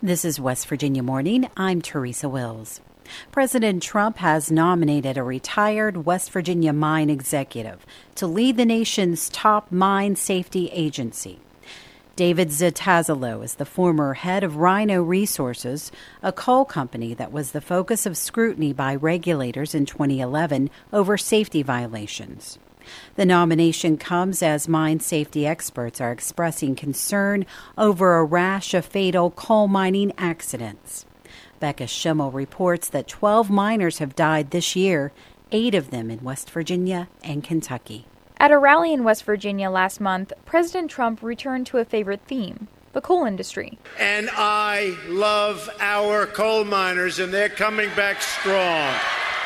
This is West Virginia Morning. I'm Teresa Wills. President Trump has nominated a retired West Virginia mine executive to lead the nation's top mine safety agency. David Zitazalo is the former head of Rhino Resources, a coal company that was the focus of scrutiny by regulators in 2011 over safety violations. The nomination comes as mine safety experts are expressing concern over a rash of fatal coal mining accidents. Becca Schimmel reports that 12 miners have died this year, 8 of them in West Virginia and Kentucky. At a rally in West Virginia last month, President Trump returned to a favorite theme, the coal industry. And I love our coal miners, and they're coming back strong.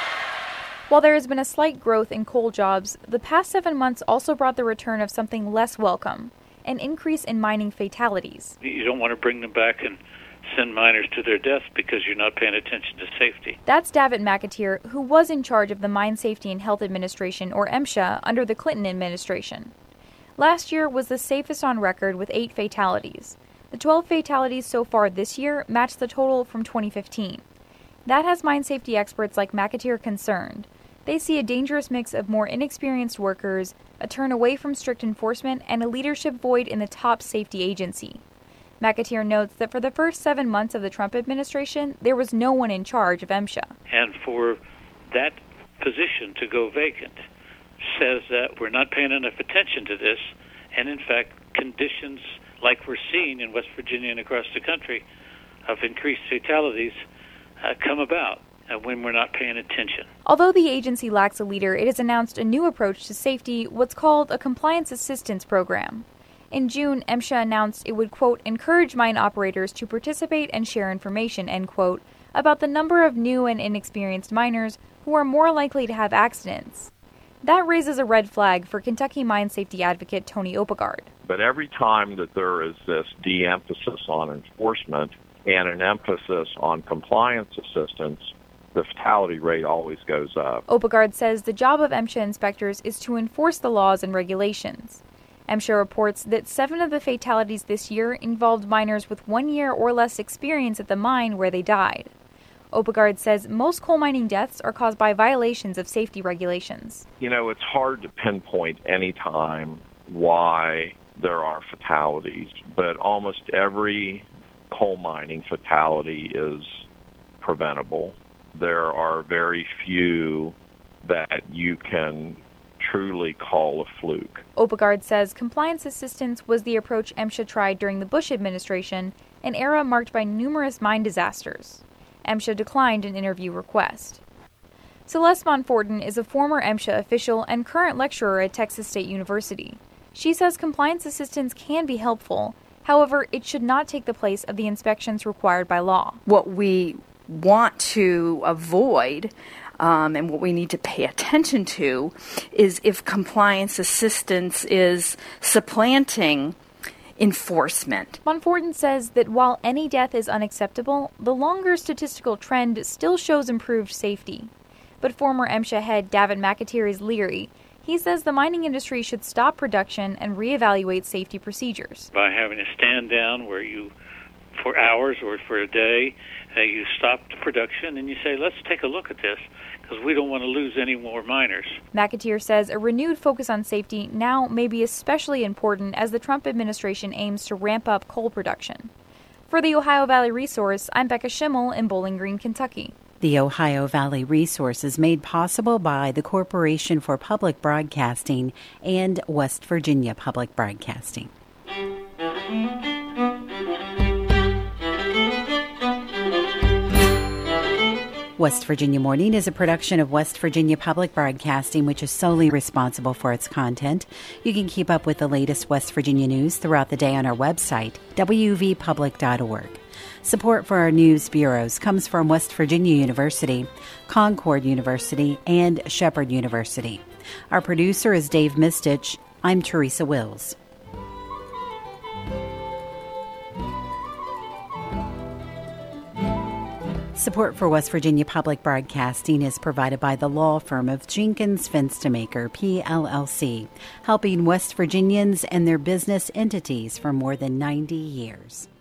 While there has been a slight growth in coal jobs, the past 7 months also brought the return of something less welcome, an increase in mining fatalities. You don't want to bring them back and send miners to their deaths because you're not paying attention to safety. That's Davitt McAteer, who was in charge of the Mine Safety and Health Administration, or MSHA, under the Clinton administration. Last year was the safest on record with 8 fatalities. The 12 fatalities so far this year match the total from 2015. That has mine safety experts like McAteer concerned. They see a dangerous mix of more inexperienced workers, a turn away from strict enforcement, and a leadership void in the top safety agency. McAteer notes that for the first 7 months of the Trump administration, there was no one in charge of MSHA. And for that position to go vacant says that we're not paying enough attention to this, and in fact, conditions like we're seeing in West Virginia and across the country of increased fatalities come about when we're not paying attention. Although the agency lacks a leader, it has announced a new approach to safety, what's called a compliance assistance program. In June, MSHA announced it would, quote, encourage mine operators to participate and share information, end quote, about the number of new and inexperienced miners who are more likely to have accidents. That raises a red flag for Kentucky mine safety advocate Tony Oppegaard. But every time that there is this de-emphasis on enforcement and an emphasis on compliance assistance, the fatality rate always goes up. Oppegaard says the job of MSHA inspectors is to enforce the laws and regulations. MSHA reports that 7 of the fatalities this year involved miners with 1 year or less experience at the mine where they died. Oppegaard says most coal mining deaths are caused by violations of safety regulations. You know, it's hard to pinpoint any time why there are fatalities, but almost every coal mining fatality is preventable. There are very few that you can truly call a fluke. Oppegaard says compliance assistance was the approach MSHA tried during the Bush administration, an era marked by numerous mine disasters. MSHA declined an interview request. Celeste Monforton is a former MSHA official and current lecturer at Texas State University. She says compliance assistance can be helpful. However, it should not take the place of the inspections required by law. What we want to avoid and what we need to pay attention to is if compliance assistance is supplanting enforcement. Monforton says that while any death is unacceptable, the longer statistical trend still shows improved safety. But former MSHA head Davitt McAteer is leery. He says the mining industry should stop production and reevaluate safety procedures. By having a stand down where you, for hours or for a day, you stop the production and you say, let's take a look at this, because we don't want to lose any more miners. McAteer says a renewed focus on safety now may be especially important as the Trump administration aims to ramp up coal production. For the Ohio Valley Resource, I'm Becca Schimmel in Bowling Green, Kentucky. The Ohio Valley Resource is made possible by the Corporation for Public Broadcasting and West Virginia Public Broadcasting. West Virginia Morning is a production of West Virginia Public Broadcasting, which is solely responsible for its content. You can keep up with the latest West Virginia news throughout the day on our website, wvpublic.org. Support for our news bureaus comes from West Virginia University, Concord University, and Shepherd University. Our producer is Dave Mistich. I'm Teresa Wills. Support for West Virginia Public Broadcasting is provided by the law firm of Jenkins Fenstermaker, PLLC, helping West Virginians and their business entities for more than 90 years.